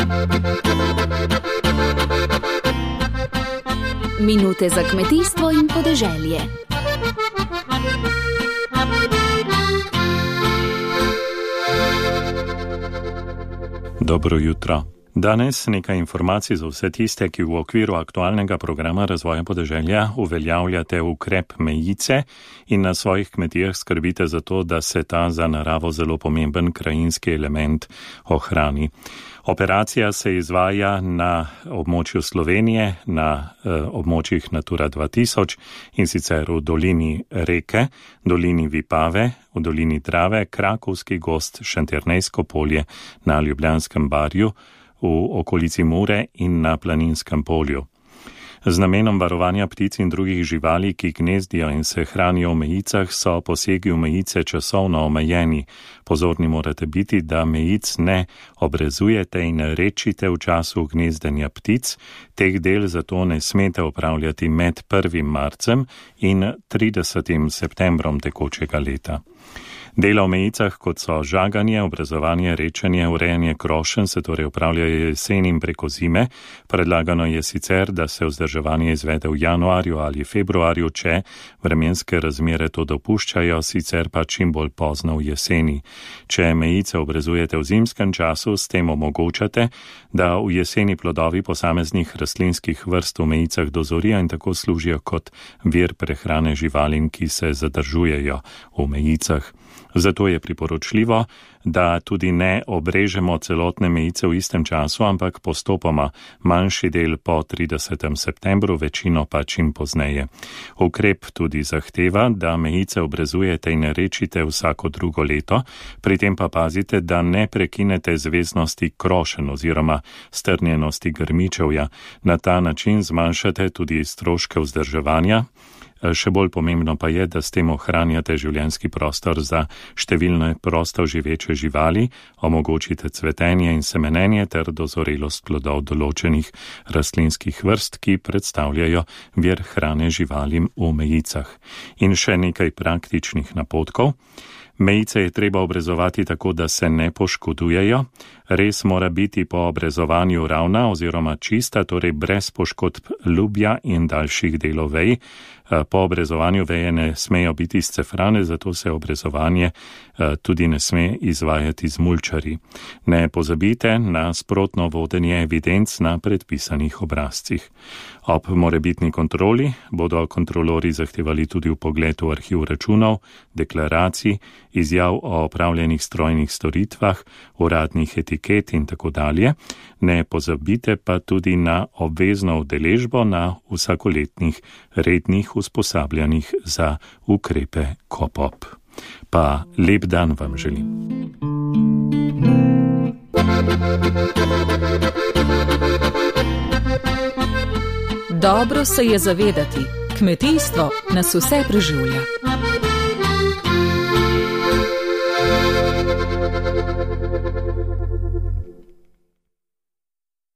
Minute za kmetijstvo in podeželje. Dobro jutro. Danes nekaj informacij za vse tiste, ki v okviru aktualnega programa razvoja podeželja uveljavljate ukrep mejice in na svojih kmetijah skrbite za to, da se ta za naravo zelo pomemben krajinski element ohrani. Operacija se izvaja na območju Slovenije, na območjih Natura 2000 in sicer v dolini Reke, dolini Vipave, v dolini Drave, Krakovski gozd, Šentjernejsko polje, na Ljubljanskem barju, v okolici Mure in na Planinskem polju. Z namenom varovanja ptic in drugih živali, ki gnezdijo in se hranijo v mejicah, so posegi v mejice časovno omejeni. Pozorni morate biti, da mejic ne obrezujete in rečite v času gnezdenja ptic. Teh del zato ne smete opravljati med 1. marcem in 30. septembrom tekočega leta. Dela v mejicah, kot so žaganje, obrezovanje, rečenje, urejanje krošenj, se torej opravljajo jeseni in preko zime. Predlagano je sicer, da se vzdrževanje izvede v januarju ali februarju, če vremenske razmere to dopuščajo, sicer pa čim bolj pozno v jeseni. Če mejice obrezujete v zimskem času, s tem omogočate, da v jeseni plodovi posameznih rastlinskih vrst v mejicah dozorijo in tako služijo kot vir prehrane živalim, ki se zadržujejo v mejicah. Zato je priporočljivo, da tudi ne obrežemo celotne mejice v istem času, ampak postopoma, manjši del po 30. septembru, večino pa čim pozneje. Ukrep tudi zahteva, da mejice obrezujete in rečite vsako drugo leto, pri tem pa pazite, da ne prekinete zveznosti krošenj oziroma strnjenosti grmičevja. Na ta način zmanjšate tudi stroške vzdrževanja. Še bolj pomembno pa je, da s tem ohranjate življenjski prostor za številne prosto živeče živali, omogočite cvetenje in semenenje ter dozorelost plodov določenih rastlinskih vrst, ki predstavljajo vir hrane živalim v mejicah. In še nekaj praktičnih napotkov. Mejice je treba obrezovati tako, da se ne poškodujejo. Res mora biti po obrezovanju ravna oziroma čista, torej brez poškodb lubja in daljših delov vej. Po obrezovanju veje ne smejo biti scefrane, zato se obrezovanje tudi ne sme izvajati z mulčarji. Ne pozabite na sprotno vodenje evidenc na predpisanih obrazcih. Ob morebitni kontroli bodo kontrolori zahtevali tudi vpogled v arhiv računov, deklaracij, izjav o opravljenih strojnih storitvah, uradnih etiket in tako dalje. Ne pozabite pa tudi na obvezno udeležbo na vsakoletnih rednih usposabljanjih za ukrepe KOPOP. Pa lep dan vam želim. Dobro se je zavedati, kmetijstvo nas vse preživlja.